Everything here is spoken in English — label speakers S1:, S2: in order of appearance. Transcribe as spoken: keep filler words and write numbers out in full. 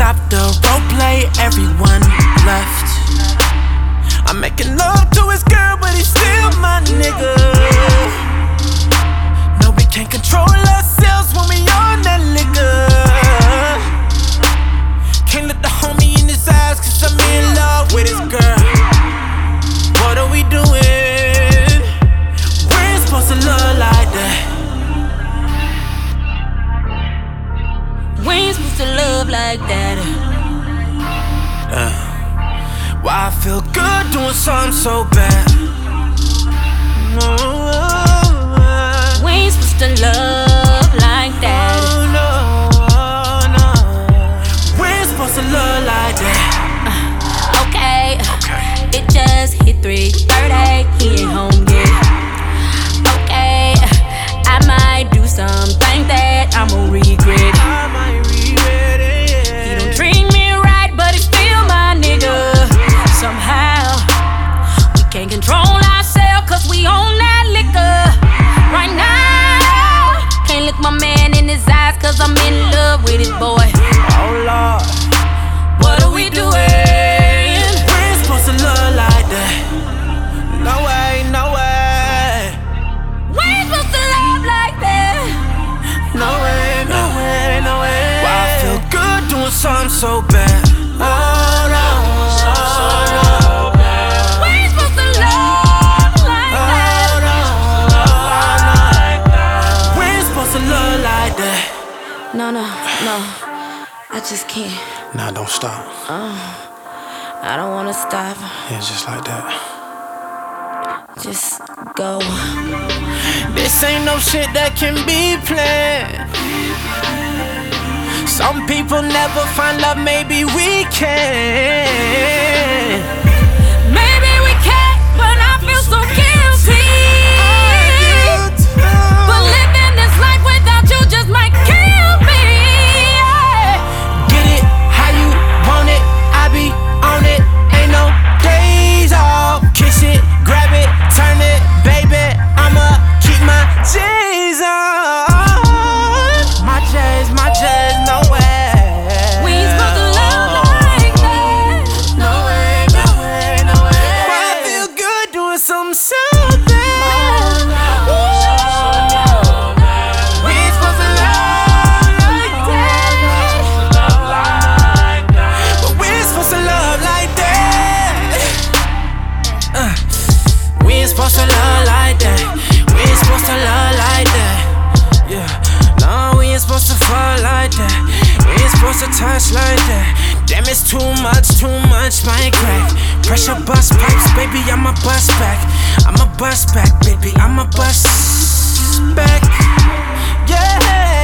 S1: stopped the role play, everyone left. I'm making love to his girl, but he's still my nigga. No, we can't control ourselves when we on that liquor. Can't let the homie in his eyes, cause I'm in love with his girl. What are we doing? We ain't supposed to love like that.
S2: We ain't supposed to love like that.
S1: uh, Why I feel good doing something so bad. No,
S2: we ain't supposed to love like that.
S1: no, no. We ain't supposed to love like that.
S2: uh, okay.
S1: Okay.
S2: It just hit three thirty, he ain't home yet. Okay, I might do something that I'ma regret.
S1: I might regret it, yeah.
S2: He don't treat me right, but he's still my nigga. Somehow, we can't control ourselves, cause we own that liquor. Right now, can't look my man in his eyes, cause I'm in love with his boy.
S1: Oh Lord,
S2: What are we doing?
S1: we ain't supposed to love like that. No way, no way.
S2: We ain't supposed to love like that.
S1: No way, no way, no way. Why I feel good doing something so bad. Oh no, oh no.
S2: We ain't supposed to love like
S1: Oh
S2: that.
S1: no, oh no. We ain't supposed to love like that.
S2: No, no, no. I just can't.
S1: Nah, don't stop.
S2: I don't wanna stop.
S1: Yeah, just like that.
S2: Just go.
S1: This ain't no shit that can be planned. Some people never find love, maybe we can.
S2: Maybe we can't, but I feel so guilty. But living this life without you just might kill me. Yeah.
S1: Get it how you want it, I be on it. Ain't no days off. Kiss it, grab it, turn it, baby. I'ma keep my J's on. My J's, my J's, no way.
S2: We ain't supposed to love like that.
S1: No way, no way, no way. Why I feel good doing something so bad. We ain't supposed to love like that. But we ain't supposed to love like that. Uh, we ain't supposed to love like that. We ain't supposed to love like that. Yeah, no, we ain't supposed to fall like that. We ain't supposed to touch like that. Damn, it's too much, too much, my crack. Pressure bust pipes, baby, I'ma bust back. I'ma bust back, baby, I'ma bust back. Yeah.